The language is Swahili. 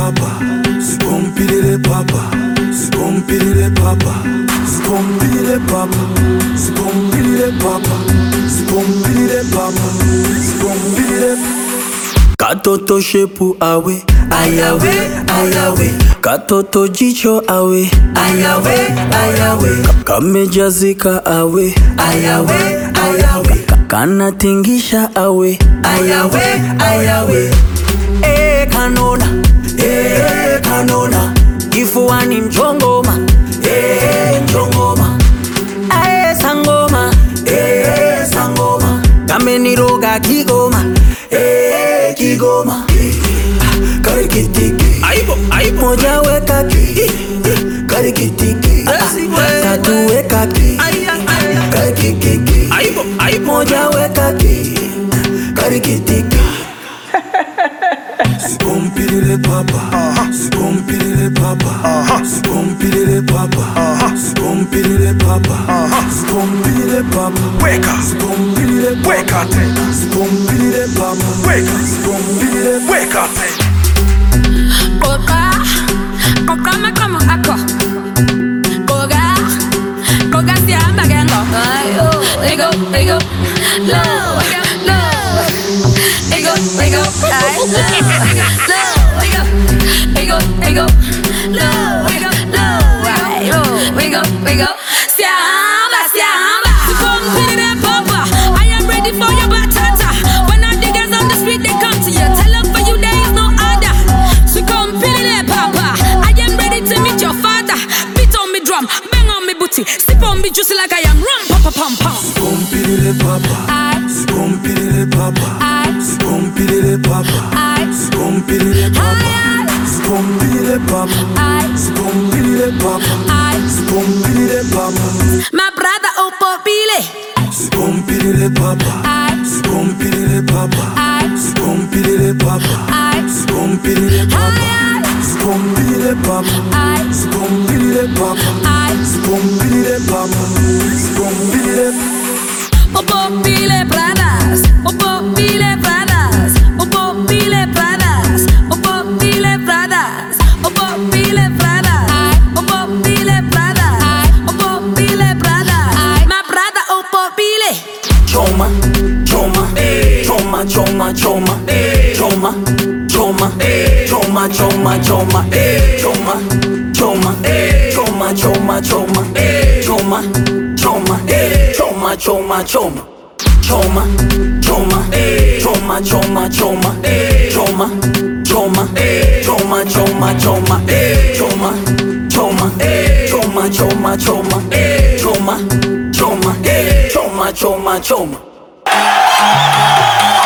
papa, sipompilile papa, sipompilile papa, sipompilile papa, sipompilile papa, sipompilile papa, sipompilile. Katoto shepu awe, ayawe, ayawe. Katoto jicho awe, ayawe, ayawe. Kamejazika awe, ayawe, ayawe. Kanatingisha awe, ayawe, ayawe. Kanona, kanona. Kifuani mchongoma, mchongoma. Sangoma, sangoma. Kameniroga kigoma, kigoma. Karikitiki, aibo, aibo. Moja weka ki, karikitiki. Tatu weka ki, karikitiki. Aibo, aibo. Moja weka ki, karikitiki. Sipompilile papa, sipompilile papa, sipompilile papa, sipompilile papa, sipompilile papa. Weka, Sipompilile weka tena, sipompilile papa, weka, sipompilile. weka tena. Koka makamo ako. Koga siamba gengo. Ego, ego, low, low. Ego, ego, ego, ego, low, ego. Siamba, siamba. Sipompilile papa, I am ready for your batata. When all the girls on the street they come to you, tell them for you there is no other. Sipompilile papa, I am ready to meet your father. Beat on me drum, bang on me booty, sip on me juicy like I am rum, papa pam pam. Sipompilile papa, sipompilile papa, sipompilile papa, sipompilile papa, sipompilile papa, sipompilile papa, sipompilile papa. My brother Opopile. Sipompilile papa, sipompilile papa, sipompilile papa, sipompilile papa, sipompilile papa, sipompilile papa, sipompilile papa, sipompilile. Opopile brothers, Opopile brothers, Opopile brothers, Opopile brothers, Opopile brothers, Opopile brothers, Opopile brothers. My brother Opopile. Choma, choma, choma, choma, choma, choma, choma, choma, choma, choma, choma, choma, choma, choma, choma, choma, choma, choma, choma, choma. Choma, choma, choma, choma, choma, choma, choma, choma, choma, choma, choma, choma, choma, choma, choma, choma, choma, choma, choma, choma.